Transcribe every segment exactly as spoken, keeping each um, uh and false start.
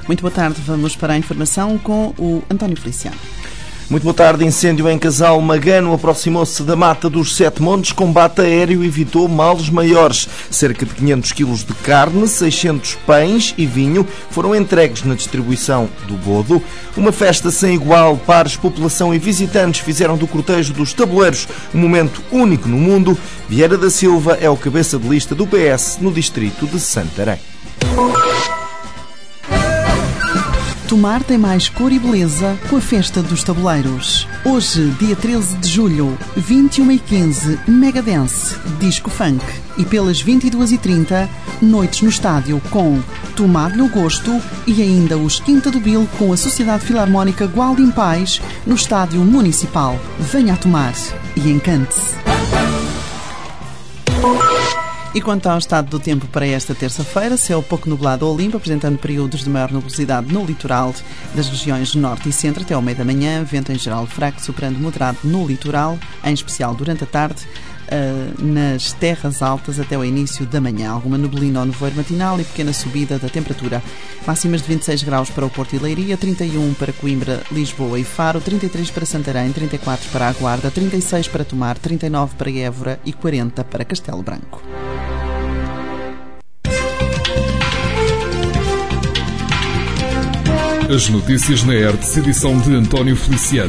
Muito boa tarde, vamos para a informação com o António Feliciano. Muito boa tarde. Incêndio em Casal Magano aproximou-se da Mata dos Sete Montes. Combate aéreo evitou males maiores. Cerca de quinhentos quilos de carne, seiscentos pães e vinho foram entregues na distribuição do Bodo. Uma festa sem igual. Pares, população e visitantes fizeram do cortejo dos tabuleiros um momento único no mundo. Vieira da Silva é o cabeça de lista do P S no distrito de Santarém. Tomar tem mais cor e beleza com a Festa dos Tabuleiros. Hoje, dia treze de julho, vinte e uma e quinze, Mega Dance, Disco Funk. E pelas vinte e duas e trinta, noites no estádio com Tomar no Gosto e ainda os Quinta do Bil com a Sociedade Filarmónica Gualdim Pais no Estádio Municipal. Venha a tomar e encante-se. E quanto ao estado do tempo para esta terça-feira, céu pouco nublado ou limpo, apresentando períodos de maior nubosidade no litoral das regiões norte e centro até ao meio da manhã, vento em geral fraco, soprando moderado no litoral, em especial durante a tarde, uh, nas terras altas até ao início da manhã. Alguma neblina ou nevoeiro matinal e pequena subida da temperatura. Máximas de vinte e seis graus para o Porto e Leiria, trinta e um para Coimbra, Lisboa e Faro, trinta e três para Santarém, trinta e quatro para a Guarda, trinta e seis para Tomar, trinta e nove para Évora e quarenta para Castelo Branco. As notícias na R T S, edição de António Feliciano.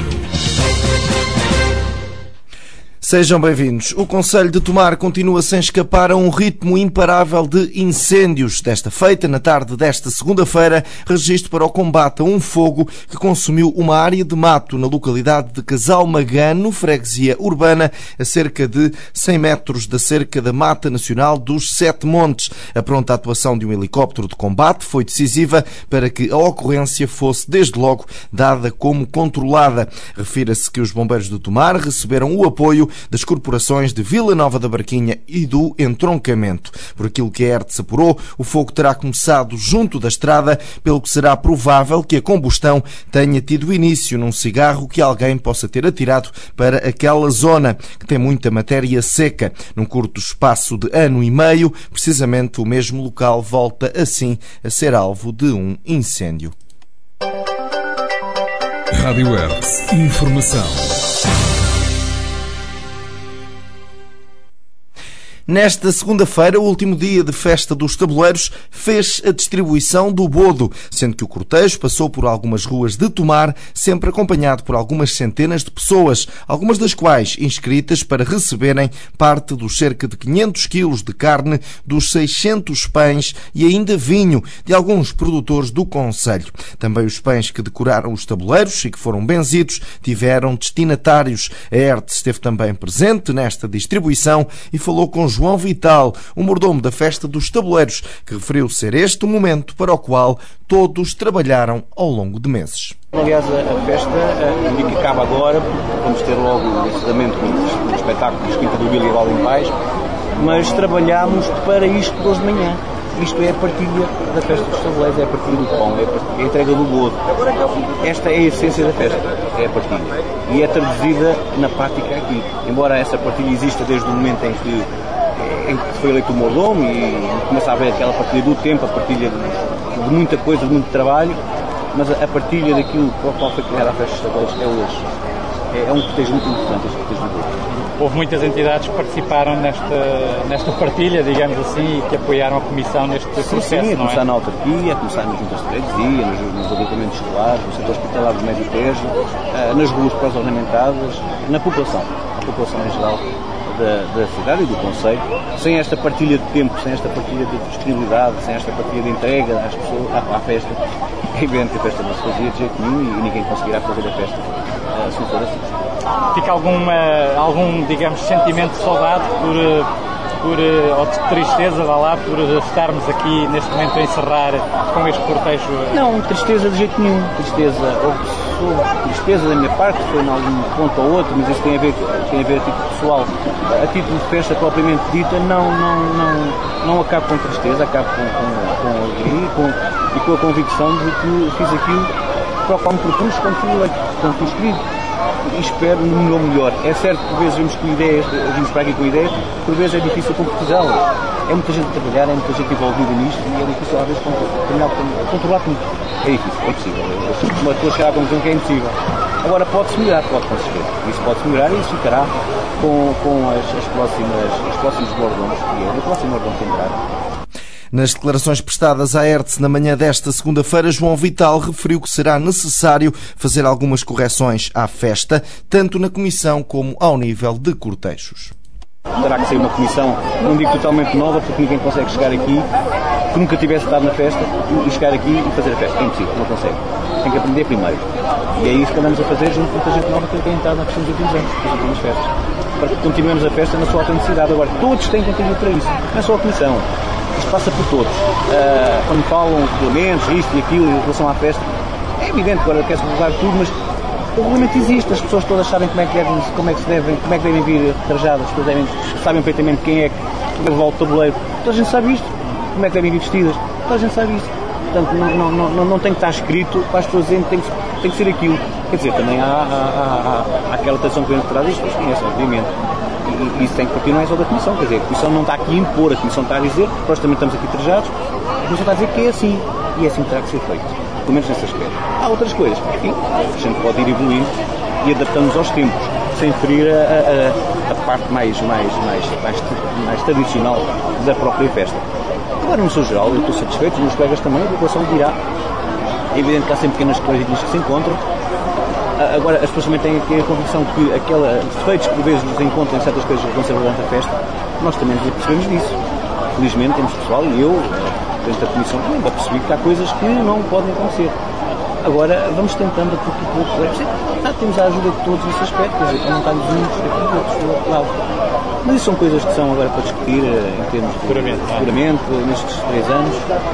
Sejam bem-vindos. O Concelho de Tomar continua sem escapar a um ritmo imparável de incêndios. Desta feita, na tarde desta segunda-feira, registro para o combate a um fogo que consumiu uma área de mato na localidade de Casal Magano, freguesia urbana, a cerca de cem metros da cerca da Mata Nacional dos Sete Montes. A pronta atuação de um helicóptero de combate foi decisiva para que a ocorrência fosse, desde logo, dada como controlada. Refira-se que os bombeiros de Tomar receberam o apoio das corporações de Vila Nova da Barquinha e do Entroncamento. Por aquilo que a R T S apurou, o fogo terá começado junto da estrada, pelo que será provável que a combustão tenha tido início num cigarro que alguém possa ter atirado para aquela zona, que tem muita matéria seca. Num curto espaço de ano e meio, precisamente o mesmo local volta assim a ser alvo de um incêndio. Rádio R T S. Informação. Nesta segunda-feira, o último dia de Festa dos Tabuleiros, fez a distribuição do Bodo, sendo que o cortejo passou por algumas ruas de Tomar, sempre acompanhado por algumas centenas de pessoas, algumas das quais inscritas para receberem parte dos cerca de quinhentos quilos de carne, dos seiscentos pães e ainda vinho de alguns produtores do concelho. Também os pães que decoraram os tabuleiros e que foram benzidos tiveram destinatários. A R T S esteve também presente nesta distribuição e falou com João Vital, o mordomo da Festa dos Tabuleiros, que referiu ser este o momento para o qual todos trabalharam ao longo de meses. Aliás, a festa uh, que acaba agora, porque vamos ter logo o encerramento com o espetáculo dos Quinta do Bil e Gualdim Pais, mas trabalhámos para isto hoje de manhã. Isto é a partilha da Festa dos Tabuleiros, é a partilha do pão, é a, partilha, é a entrega do bodo. Esta é a essência da festa, é a partilha. E é traduzida na prática aqui. Embora essa partilha exista desde o momento em que em que foi eleito o mordomo e começa a haver aquela partilha do tempo, a partilha de, de muita coisa, de muito trabalho, mas a, a partilha daquilo para o qual foi criada a Festa dos Tabuleiros é hoje. É, é um cortejo muito importante, este cortejo do Bodo. Houve muitas entidades que participaram nesta, nesta partilha, digamos assim, e que apoiaram a Comissão neste processo, sim, sim, a começar não é? na autarquia, a começar nas juntas de freguesia, nos, nos agrupamentos escolares, no setor hospitalar do meio do Tejo, nas ruas pós-ornamentadas, na população, a população em geral da, da cidade e do concelho. Sem esta partilha de tempo, sem esta partilha de disponibilidade, sem esta partilha de entrega às pessoas, à, à festa, é evidente que a festa não se fazia de jeito nenhum e ninguém conseguirá fazer a festa uh, se não for assim. Fica alguma, algum, digamos, sentimento de saudade por, por, ou de tristeza, vá lá, por estarmos aqui neste momento a encerrar com este cortejo? Não, tristeza de jeito nenhum. Tristeza, houve tristeza da minha parte, foi em algum ponto ou outro, mas isso tem a ver, tem a, ver a título pessoal. A título de festa propriamente dita, não, não, não, não acabo com tristeza, acabo com, com, com alegria e com, e com a convicção de que fiz aquilo para o qual me propus quando fui eleito, quando fui escolhido. e espero no meu melhor. É certo que por vezes vimos com ideias, vimos para aqui com ideias, por vezes é difícil concretizá-las. É muita gente a trabalhar, é muita gente envolvida nisto e é difícil às vezes terminar, controlar tudo. É difícil, é impossível. Uma pessoa chegar à conclusão que é impossível. Agora pode-se melhorar, pode com certeza. Isso pode-se melhorar e isso ficará com, com as, as próximas, os próximos mordomos e o próximo mordomo que entrar. Nas declarações prestadas à R T S na manhã desta segunda-feira, João Vital referiu que será necessário fazer algumas correções à festa, tanto na comissão como ao nível de cortejos. Terá que ser uma comissão, não digo totalmente nova, porque ninguém consegue chegar aqui, que nunca tivesse estado na festa, e chegar aqui e fazer a festa. É impossível, não consegue. Tem que aprender primeiro. E é isso que andamos a fazer junto com muita gente nova que tem estado na questão dos últimos anos, nas últimas festas. Para que continuemos a festa na sua autenticidade. Agora, todos têm contribuído para isso, não é só a comissão. Isto passa por todos. Uh, quando falam regulamentos, isto e aquilo em relação à festa, é evidente que agora quer-se regular tudo, mas o regulamento existe, as pessoas todas sabem como é que devem, como é que se devem, como é que devem vir trajadas, as pessoas devem, sabem perfeitamente quem é que deve levar o tabuleiro. Toda a gente sabe isto. Como é que devem vir vestidas, toda a gente sabe isso. Portanto, não, não, não, não tem que estar escrito para as pessoas dizerem que tem que, tem que ser aquilo. Quer dizer, também há, há, há, há aquela tradição que vem de trás, isto as conhecem, obviamente. E isso tem que partir não é só da Comissão, quer dizer, a Comissão não está aqui a impor, a Comissão está a dizer, nós também estamos aqui trajados, a Comissão está a dizer que é assim, e é assim que terá que ser feito, pelo menos nesse aspecto. Há outras coisas, enfim, a gente pode ir evoluindo e adaptando-nos aos tempos, sem ferir a, a, a parte mais, mais, mais, mais, mais tradicional da própria festa. Agora, no seu geral, eu estou satisfeito, os meus colegas também, a população dirá. É evidente que há sempre pequenas coisinhas que se encontram. Agora, as pessoas também têm aqui a convicção que aquela, os defeitos que por vezes nos encontram em certas coisas que vão ser durante a festa, nós também nos apercebemos disso. Felizmente temos pessoal, e eu, dentro da comissão, também já percebi que há coisas que não podem acontecer. Agora, vamos tentando a pouco e pouco. É, temos a ajuda de todos nesse aspecto, quer dizer, para não estarmos juntos aqui e outros do outro lado. Mas isso são coisas que são agora para discutir em termos de seguramente, nestes três anos,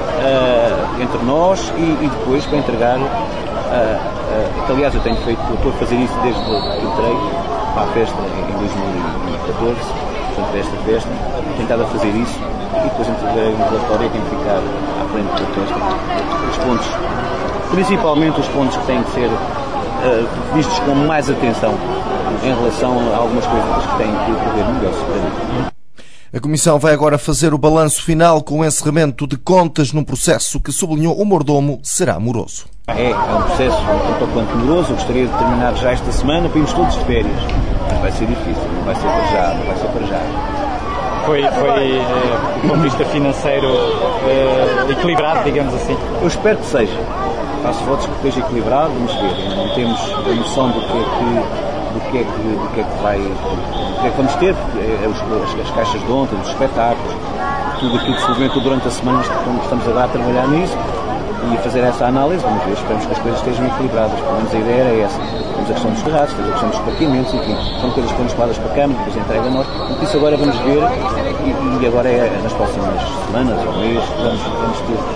uh, entre nós e, e depois para entregar. Uh, uh, que, aliás, eu tenho feito, eu estou a fazer isso desde que entrei para a festa em dois mil e catorze, portanto, para esta festa, tenho estado a fazer isso e depois entregarei um relatório que tem que ficar à frente da festa. Os pontos, principalmente os pontos que têm que ser uh, vistos com mais atenção em relação a algumas coisas que têm que ocorrer no negócio. A Comissão vai agora fazer o balanço final com o encerramento de contas num processo que, sublinhou o mordomo, será moroso. É, é um processo um tanto quanto moroso. Eu gostaria de terminar já esta semana para irmos todos de férias. Mas vai ser difícil, não vai ser para já, não vai ser para já. Foi, foi eh, do ponto de vista financeiro, eh, equilibrado, digamos assim? Eu espero que seja. Faço votos que esteja equilibrado, vamos ver. Não temos a noção do que é que... do que é que, do que, é que vai, do que é que vamos ter, é, as, as caixas de ontem, os espetáculos, tudo aquilo que se movimentou durante a semana, estamos a dar a trabalhar nisso e a fazer essa análise, vamos ver, esperamos que as coisas estejam equilibradas, pelo menos a ideia era essa. Temos a questão dos terraços, temos a questão dos parqueamentos, enfim, são coisas que foram escaladas para a Câmara, depois entrega a nós, então isso agora vamos ver e, e agora é nas próximas semanas ou meses, vamos, vamos ter que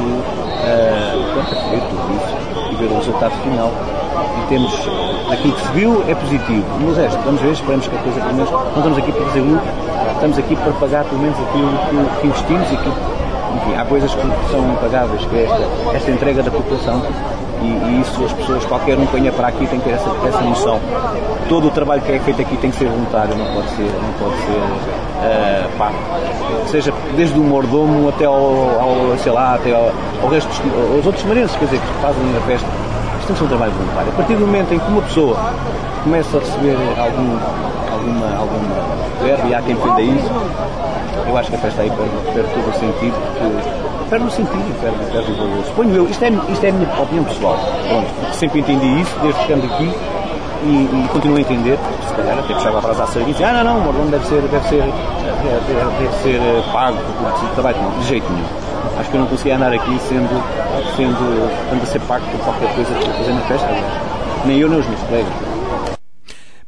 uh, ver tudo isso e ver o resultado final. E temos, aquilo que se viu é positivo, mas é, vamos ver, esperamos que a coisa, pelo menos, não estamos aqui para fazer lucro, estamos aqui para pagar pelo menos aquilo que, que investimos e que, enfim, há coisas que são impagáveis, que é esta, esta entrega da população e, e isso as pessoas, qualquer um que venha para aqui tem que ter essa, essa noção. Todo o trabalho que é feito aqui tem que ser voluntário, não pode ser, não pode ser, uh, pá, seja desde o mordomo até ao, ao sei lá, até ao, ao resto dos, aos outros marenses, quer dizer, que fazem a festa. Tem que ser um trabalho voluntário. A partir do momento em que uma pessoa começa a receber algum, alguma, alguma verba e há quem defenda isso, eu acho que a festa aí perde, perde todo o sentido, porque perde o sentido, perde, perde o valor. Suponho eu, isto é, isto é a minha opinião pessoal. Pronto, sempre entendi isso, desde que ando aqui e, e continuo a entender, se calhar até puxava a frase à serviço, ah não, não, o mordomo deve ser, deve ser, deve, deve ser pago por trabalho, não, de jeito nenhum. Acho que eu não conseguia andar aqui sendo, sendo, tendo a ser pago por qualquer coisa que eu fazer na festa, nem eu nem os meus colegas.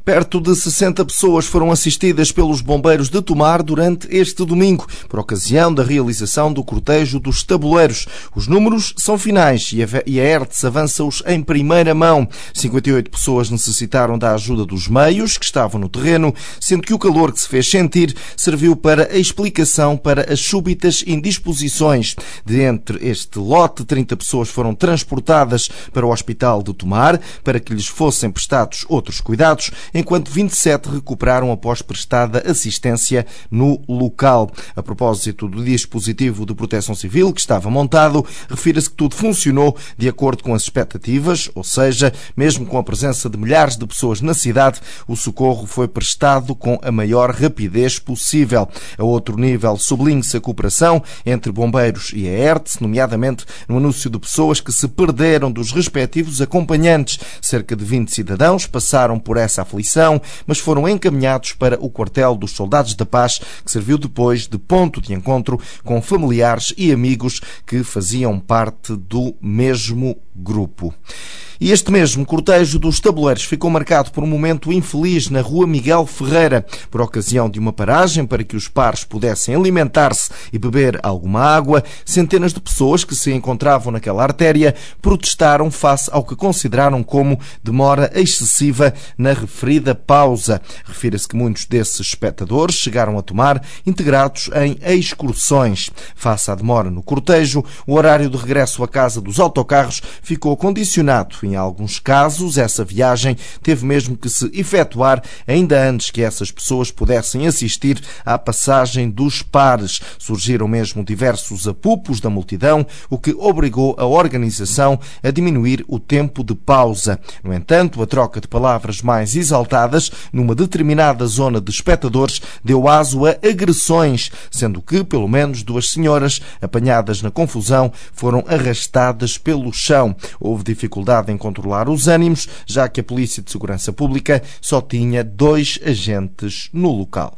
Perto de sessenta pessoas foram assistidas pelos bombeiros de Tomar durante este domingo, por ocasião da realização do cortejo dos tabuleiros. Os números são finais e a ERTS avança-os em primeira mão. cinquenta e oito pessoas necessitaram da ajuda dos meios que estavam no terreno, sendo que o calor que se fez sentir serviu para a explicação para as súbitas indisposições. De entre este lote, trinta pessoas foram transportadas para o Hospital de Tomar para que lhes fossem prestados outros cuidados, enquanto vinte e sete recuperaram após prestada assistência no local. A propósito do dispositivo de proteção civil que estava montado, refira-se que tudo funcionou de acordo com as expectativas, ou seja, mesmo com a presença de milhares de pessoas na cidade, o socorro foi prestado com a maior rapidez possível. A outro nível, sublinha-se a cooperação entre bombeiros e a ERTS, nomeadamente no anúncio de pessoas que se perderam dos respectivos acompanhantes. Cerca de vinte cidadãos passaram por essa aflição, mas foram encaminhados para o quartel dos Soldados da Paz, que serviu depois de ponto de encontro com familiares e amigos que faziam parte do mesmo grupo. E este mesmo cortejo dos tabuleiros ficou marcado por um momento infeliz na rua Miguel Ferreira, por ocasião de uma paragem para que os pares pudessem alimentar-se e beber alguma água. Centenas de pessoas que se encontravam naquela artéria protestaram face ao que consideraram como demora excessiva na referida pausa. Refira-se que muitos desses espectadores chegaram a Tomar integrados em excursões. Face à demora no cortejo, o horário de regresso à casa dos autocarros ficou condicionado. Em alguns casos, essa viagem teve mesmo que se efetuar ainda antes que essas pessoas pudessem assistir à passagem dos pares. Surgiram mesmo diversos apupos da multidão, o que obrigou a organização a diminuir o tempo de pausa. No entanto, a troca de palavras mais exaltadas numa determinada zona de espectadores deu aso a agressões, sendo que, pelo menos, duas senhoras apanhadas na confusão foram arrastadas pelo chão. Houve dificuldade em controlar os ânimos, já que a Polícia de Segurança Pública só tinha dois agentes no local.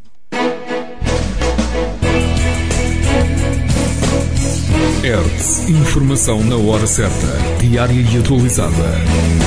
ERTS. Informação na hora certa, diária e atualizada.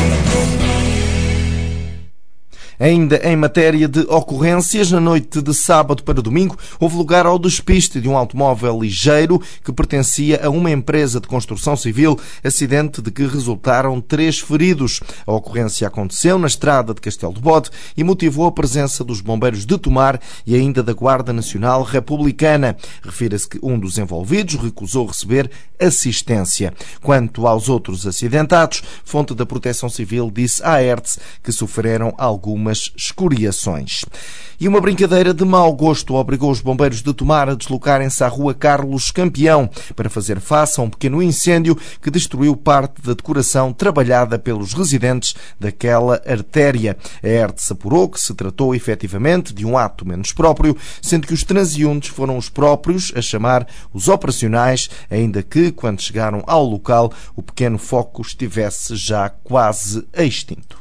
Ainda em matéria de ocorrências, na noite de sábado para domingo, houve lugar ao despiste de um automóvel ligeiro que pertencia a uma empresa de construção civil, acidente de que resultaram três feridos. A ocorrência aconteceu na estrada de Castelo de Bode e motivou a presença dos bombeiros de Tomar e ainda da Guarda Nacional Republicana. Refira-se que um dos envolvidos recusou receber assistência. Quanto aos outros acidentados, fonte da Proteção Civil disse à ERTS que sofreram algumas escoriações. E uma brincadeira de mau gosto obrigou os bombeiros de Tomar a deslocarem-se à rua Carlos Campeão para fazer face a um pequeno incêndio que destruiu parte da decoração trabalhada pelos residentes daquela artéria. A ERTS apurou que se tratou efetivamente de um ato menos próprio, sendo que os transeuntes foram os próprios a chamar os operacionais, ainda que, quando chegaram ao local, o pequeno foco estivesse já quase extinto.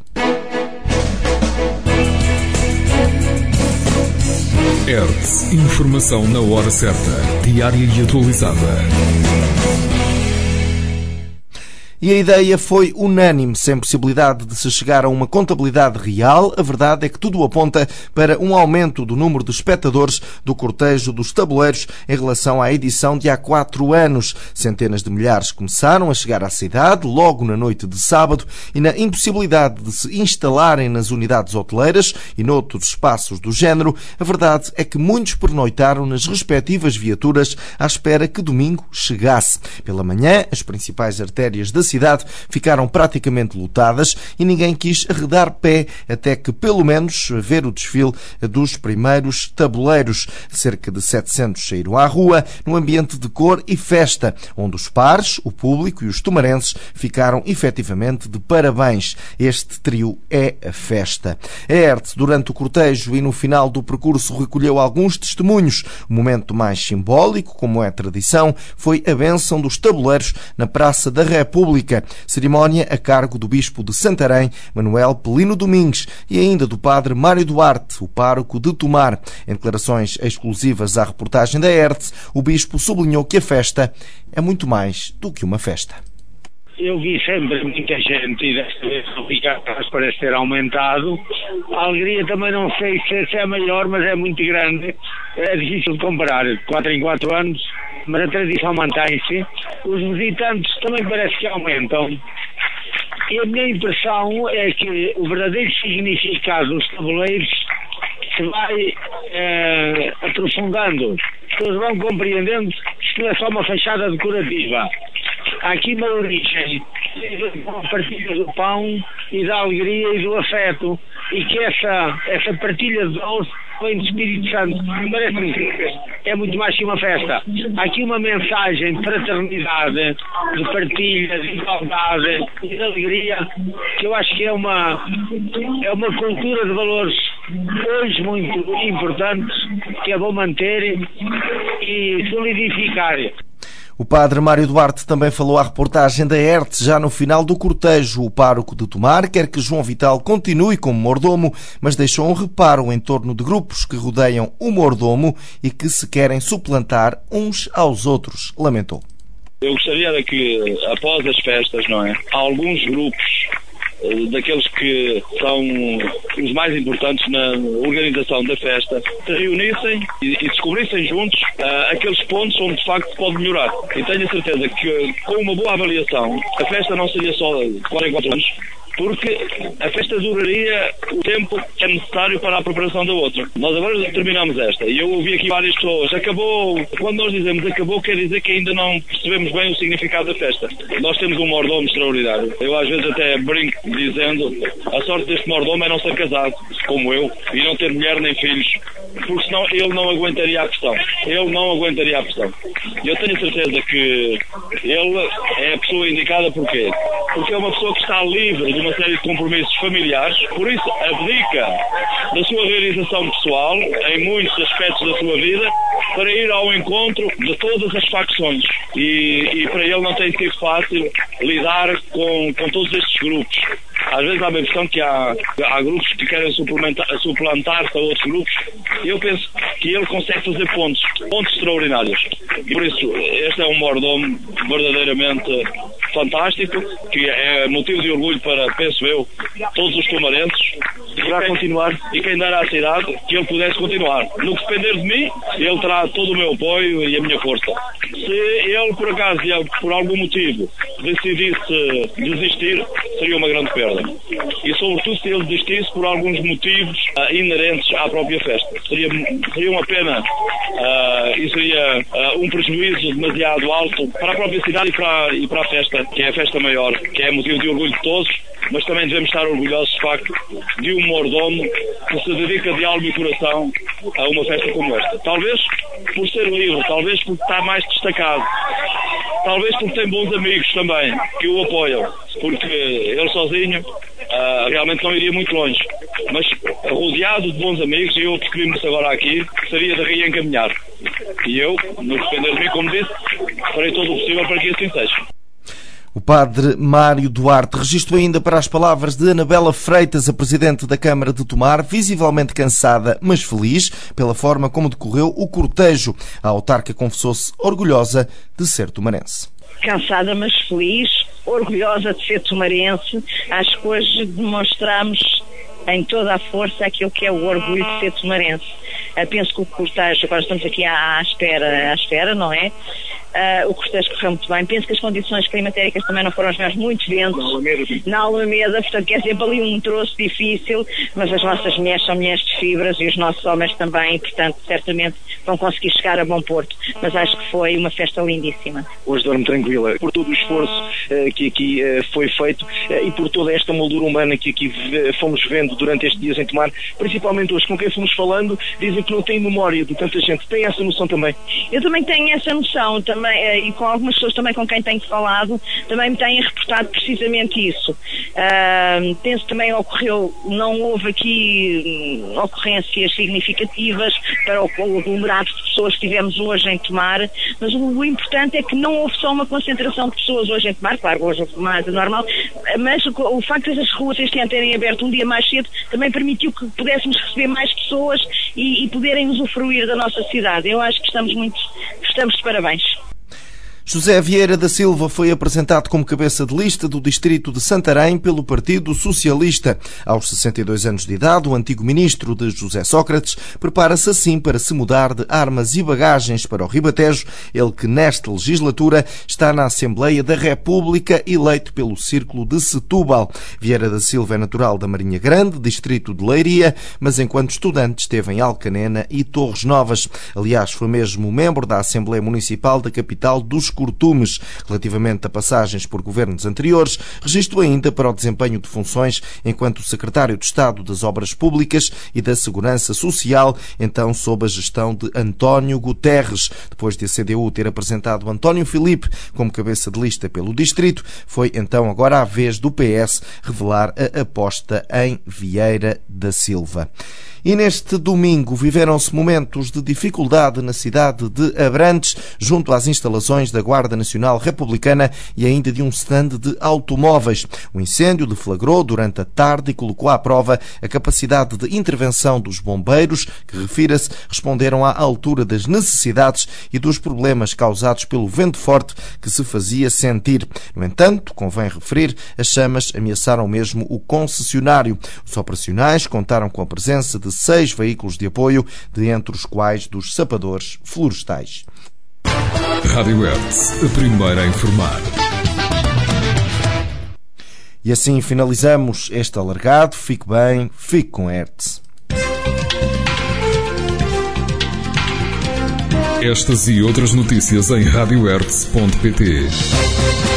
ERTS. Informação na hora certa, diária e atualizada. E a ideia foi unânime, sem possibilidade de se chegar a uma contabilidade real. A verdade é que tudo aponta para um aumento do número de espectadores do cortejo dos tabuleiros em relação à edição de há quatro anos. Centenas de milhares começaram a chegar à cidade logo na noite de sábado e na impossibilidade de se instalarem nas unidades hoteleiras e noutros espaços do género, a verdade é que muitos pernoitaram nas respectivas viaturas à espera que domingo chegasse. Pela manhã, as principais artérias da cidade ficaram praticamente lotadas e ninguém quis arredar pé até que, pelo menos, ver o desfile dos primeiros tabuleiros. Cerca de setecentos saíram à rua num ambiente de cor e festa, onde os pares, o público e os tomarenses ficaram efetivamente de parabéns. Este trio é a festa. A ERTS, durante o cortejo e no final do percurso, recolheu alguns testemunhos. O momento mais simbólico, como é tradição, foi a bênção dos tabuleiros na Praça da República. Cerimónia a cargo do bispo de Santarém, Manuel Pelino Domingues, e ainda do padre Mário Duarte, o pároco de Tomar. Em declarações exclusivas à reportagem da ERTS, o bispo sublinhou que a festa é muito mais do que uma festa. Eu vi sempre muita gente, e desta vez obrigadas para ter aumentado, A alegria também não sei se é maior, mas é muito grande. É difícil de comparar, de quatro em quatro anos, mas a tradição mantém-se. Os visitantes também parece que aumentam. E a minha impressão é que o verdadeiro significado dos tabuleiros se vai eh, aprofundando. As pessoas vão compreendendo que não é só uma fachada decorativa. Há aqui uma origem a partilha do pão e da alegria e do afeto, e que essa, essa partilha de dons vem do Espírito Santo. Parece-me que é muito mais que uma festa. Há aqui uma mensagem de fraternidade, de partilha, de igualdade e de alegria, que eu acho que é uma, é uma cultura de valores hoje muito importantes, que é bom manter e solidificar. O padre Mário Duarte também falou à reportagem da R T já no final do cortejo. O pároco de Tomar quer que João Vital continue como mordomo, mas deixou um reparo em torno de grupos que rodeiam o mordomo e que se querem suplantar uns aos outros. Lamentou. Eu gostaria de que, após as festas, não é, alguns grupos daqueles que são os mais importantes na organização da festa, se reunissem e, e descobrissem juntos uh, aqueles pontos onde de facto se pode melhorar. E tenho a certeza que com uma boa avaliação a festa não seria só de quatro em quatro anos, porque a festa duraria o tempo que é necessário para a preparação da outra. Nós agora terminamos esta e eu ouvi aqui várias pessoas, acabou, quando nós dizemos acabou quer dizer que ainda não percebemos bem o significado da festa. Nós temos um mordomo extraordinário. Eu às vezes até brinco dizendo, a sorte deste mordomo é não ser casado, como eu, e não ter mulher nem filhos, porque senão ele não aguentaria a pressão. Ele não aguentaria a pressão. Eu tenho a certeza que ele é a pessoa indicada. Porquê? Porque é uma pessoa que está livre de uma série de compromissos familiares, por isso abdica da sua realização pessoal em muitos aspectos da sua vida para ir ao encontro de todas as facções, e, e para ele não tem sido fácil lidar com, com todos estes grupos. Às vezes há a impressão que há, há grupos que querem suplantar-se a outros grupos, e eu penso que ele consegue fazer pontos, pontos extraordinários. E por isso, este é um mordomo verdadeiramente fantástico, que é motivo de orgulho para, penso eu, todos os tomarenses, para continuar, e quem dera à cidade que ele pudesse continuar. No que depender de mim, ele terá todo o meu apoio e a minha força. Se ele, por acaso, por algum motivo, decidisse desistir, seria uma grande perda. E sobretudo se ele desistisse por alguns motivos uh, inerentes à própria festa. Seria, seria uma pena uh, e seria uh, um prejuízo demasiado alto para a própria cidade e para, e para a festa, que é a festa maior, que é motivo de orgulho de todos, mas também devemos estar orgulhosos de facto de um mordomo que se dedica de alma e coração a uma festa como esta. Talvez por ser livre, talvez por estar mais destacado, talvez porque tem bons amigos também que o apoiam, porque ele sozinho uh, realmente não iria muito longe, mas rodeado de bons amigos, e eu descrevi-me isso agora aqui, seria de reencaminhar. E eu, no depender de mim, como disse, farei todo o possível para que assim seja. O padre Mário Duarte registrou ainda para as palavras de Anabela Freitas, a presidente da Câmara de Tomar, visivelmente cansada, mas feliz pela forma como decorreu o cortejo. A autarca confessou-se orgulhosa de ser tomarense. Cansada, mas feliz, orgulhosa de ser tomarense. Acho que hoje demonstramos em toda a força aquilo que é o orgulho de ser tomarense. Uh, penso que o cortejo, agora estamos aqui à, à espera, à espera, não é? Uh, o cortejo correu muito bem. Penso que as condições climatéricas também não foram as melhores, muitos ventos na Alameda, portanto que é sempre ali um troço difícil, mas as nossas mulheres são mulheres de fibras e os nossos homens também, portanto certamente vão conseguir chegar a bom porto, mas acho que foi uma festa lindíssima. Hoje dorme tranquila, por todo o esforço uh, que aqui uh, foi feito uh, e por toda esta moldura humana que aqui uh, fomos vendo durante estes dias em Tomar, principalmente hoje com quem fomos falando, dizem que não têm memória de tanta gente. Tem essa noção também? Eu também tenho essa noção, também. E com algumas pessoas também com quem tenho falado, também me têm reportado precisamente isso. Uh, penso que também ocorreu, não houve aqui um, ocorrências significativas para o, o aglomerado de pessoas que tivemos hoje em Tomar, mas o, o importante é que não houve só uma concentração de pessoas hoje em Tomar, claro, hoje houve mais normal, mas o, o facto de as ruas este ano terem aberto um dia mais cedo também permitiu que pudéssemos receber mais pessoas e, e poderem usufruir da nossa cidade. Eu acho que estamos muito, estamos de parabéns. José Vieira da Silva foi apresentado como cabeça de lista do distrito de Santarém pelo Partido Socialista. Aos sessenta e dois anos de idade, o antigo ministro de José Sócrates prepara-se assim para se mudar de armas e bagagens para o Ribatejo, ele que nesta legislatura está na Assembleia da República, eleito pelo Círculo de Setúbal. Vieira da Silva é natural da Marinha Grande, distrito de Leiria, mas enquanto estudante esteve em Alcanena e Torres Novas. Aliás, foi mesmo membro da Assembleia Municipal da capital dos Cortumes. Relativamente a passagens por governos anteriores, registro ainda para o desempenho de funções enquanto secretário de Estado das Obras Públicas e da Segurança Social, então sob a gestão de António Guterres. Depois de a C D U ter apresentado António Filipe como cabeça de lista pelo distrito, foi então agora a vez do P S revelar a aposta em Vieira da Silva. E neste domingo viveram-se momentos de dificuldade na cidade de Abrantes, junto às instalações da Guarda Nacional Republicana e ainda de um stand de automóveis. O incêndio deflagrou durante a tarde e colocou à prova a capacidade de intervenção dos bombeiros, que, refira-se, responderam à altura das necessidades e dos problemas causados pelo vento forte que se fazia sentir. No entanto, convém referir, as chamas ameaçaram mesmo o concessionário. Os operacionais contaram com a presença de seis veículos de apoio, de entre os quais dos sapadores florestais. Rádio Hertz, a primeira a informar. E assim finalizamos este alargado. Fique bem, fique com Hertz. Estas e outras notícias em rádio hertz ponto pt.